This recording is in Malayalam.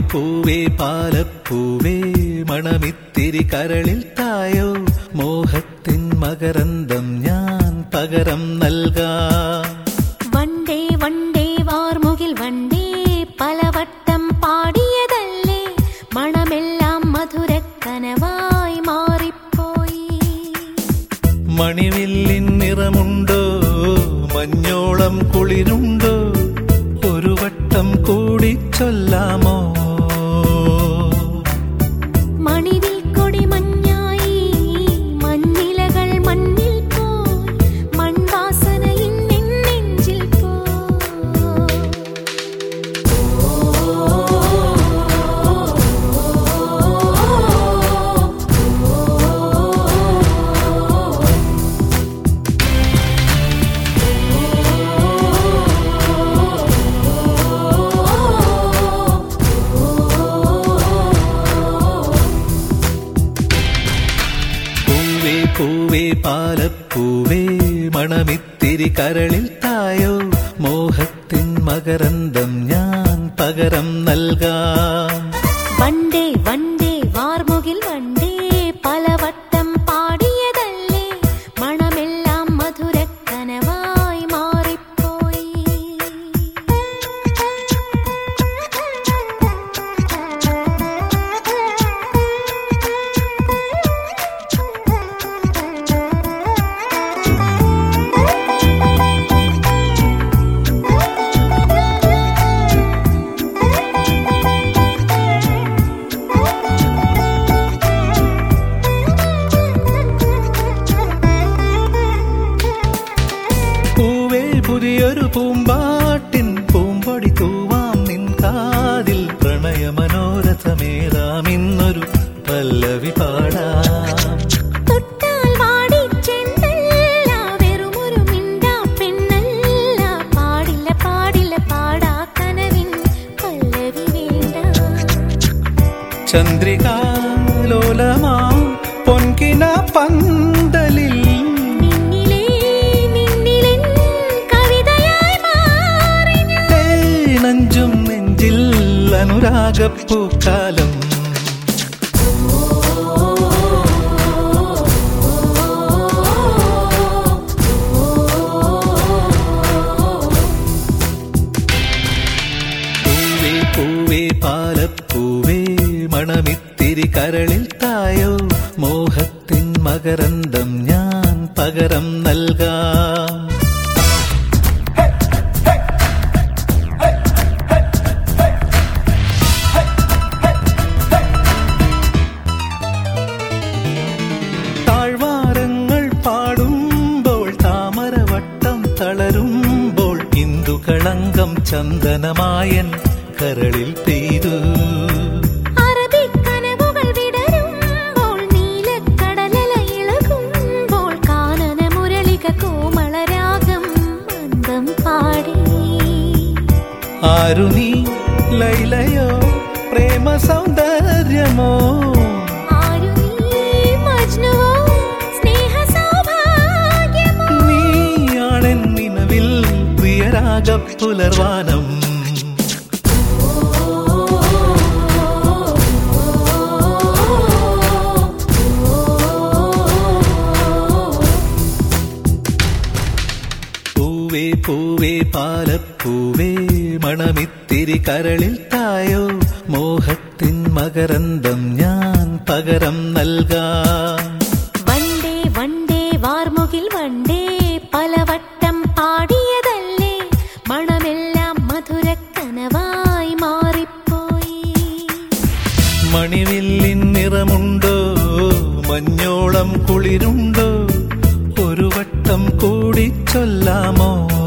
പൂവേ പാലപ്പൂവേ മണമിത്തിരി കരളിൽ തായോ മോഹത്തിൻ മകരന്തം ഞാൻ പകരം നൽകാം. വണ്ടേ വണ്ടേ വാർമുകിൽ വണ്ടേ പലവട്ടം പാടിയതല്ലേ മണമെല്ലാം മധുരക്കനവായി മാറിപ്പോയി. മണിവില്ലിൻ നിറമുണ്ടോ മഞ്ഞോളം കുളിരുണ്ടോ ഒരു വട്ടം കൂടി ചൊല്ലാമോ. മണിവിൽ കൊടി മഞ്ഞായി മഞ്ഞിലകൾ മണ്ണിൽ പോയി മൺവാസന ഇന്നെൻ നെഞ്ചിൽ പൂവേ പാലപ്പൂവേ മണമിത്തിരി കരളിൽ തായോ മോഹത്തിൻ മകരന്തം ഞാൻ പകരം നൽകാം. വണ്ടേ വണ്ടേ വാർമുകിൽ വണ്ടേ പലവട്ടം പാടിയതല്ലേ മണമെല്ലാം മധുരക്കനവായി മാറിപ്പോയി. പുതിയൊരു പൂമ്പാട്ടിൻ പൂമ്പൊടി തൂവാം നിൻ കാതിൽ പ്രണയമനോരഥമേറാം ഇന്നൊരു പല്ലവി പാടാം. തൊട്ടാൽ വാടി ചെണ്ടല്ല വെറുമൊരു മിണ്ടാ പെണ്ണല്ല പാടില്ല പാടില്ല പാടാ കനവിൻ പല്ലവി വേണ്ട. ചന്ദ്രികാലോലമാം പൊൻകിന പന്തലിൽ നെഞ്ചും നെഞ്ചിൽ അനുരാഗപ്പൂക്കാലം. പൂവേ പൂവേ പാലപ്പൂവേ മണമിത്തിരി കരളിൽ തായോ മോഹത്തിൻ മകരന്തം ഞാൻ പകരം നൽകാം. താഴ്വാരങ്ങൾ പാടുമ്പോൾ താമരവട്ടം തളരുമ്പോൾ ഇന്ദുകളങ്കം ചന്ദനമായൻ കരളിൽ പെയ്തു. അറബിക്കനവുകൾ വിടരുമ്പോൾ നീലക്കടലല ഇളകുമ്പോൾ കാനന മുരളിക കോമളരാഗം മന്ദം പാടി. ആരു നീ ലൈലയോ പ്രേമ സൗന്ദര്യമോ നീയാണെൻ നിലവിൽ പ്രിയരാഗപ്പുലർവാനം. പൂവേ പൂവേ പാലപ്പൂവേ മണമിത്തിരി കരളിൽ തായോ മോഹത്തിൻ മകരന്തം ഞാൻ പകരം നൽകാം. വണ്ടേ വണ്ടേ വാർമുകിൽ വണ്ടേ പലവട്ടം പാടിയതല്ലേ മണമെല്ലാം മധുരക്കനവായി മാറിപ്പോയി. മണിവില്ലിൻ നിറമുണ്ടോ മഞ്ഞോളം കുളിരുണ്ടോ ഒരു വട്ടം കൂടി ചൊല്ലാമോ.